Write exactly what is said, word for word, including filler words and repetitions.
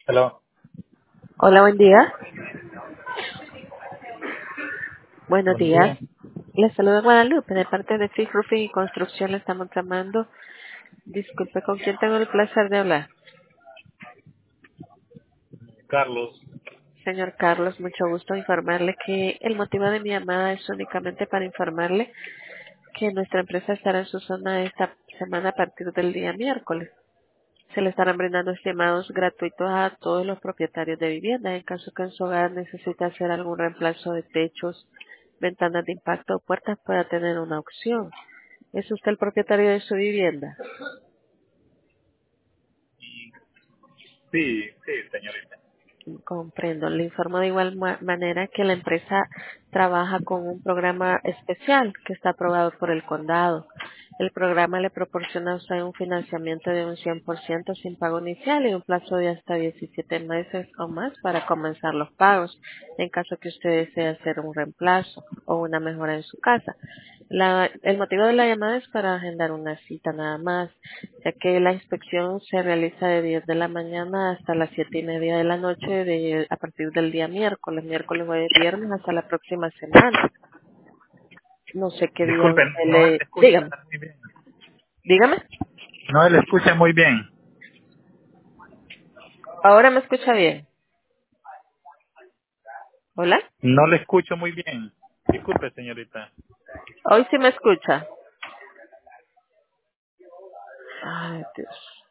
Hello. Hola, buen día. Buenos Buen días. día. Les saluda Guadalupe, de parte de Free Roofing y Construcción le estamos llamando. Disculpe, ¿con quién tengo el placer de hablar? Carlos. Señor Carlos, mucho gusto informarle que el motivo de mi llamada es únicamente para informarle que nuestra empresa estará en su zona esta semana a partir del día miércoles. Se le estarán brindando estimados gratuitos a todos los propietarios de vivienda en caso que en su hogar necesite hacer algún reemplazo de techos, ventanas de impacto o puertas, pueda tener una opción. ¿Es usted el propietario de su vivienda? Sí, sí, señorita. Comprendo. Le informo de igual ma- manera que la empresa trabaja con un programa especial que está aprobado por el condado. El programa le proporciona a usted un financiamiento de un cien por ciento sin pago inicial y un plazo de hasta diecisiete meses o más para comenzar los pagos en caso que usted desee hacer un reemplazo o una mejora en su casa. La- el motivo de la llamada es para agendar una cita nada más, ya que la inspección se realiza de diez de la mañana hasta las siete y media de la noche de, a partir del día miércoles, miércoles, jueves, viernes hasta la próxima semana. No sé qué día Disculpen, usted no le le... escucha Dígame, muy bien. dígame. No le escucha muy bien. Ahora me escucha bien. ¿Hola? No le escucho muy bien. Disculpe, señorita. Hoy sí me escucha. Ay, Dios.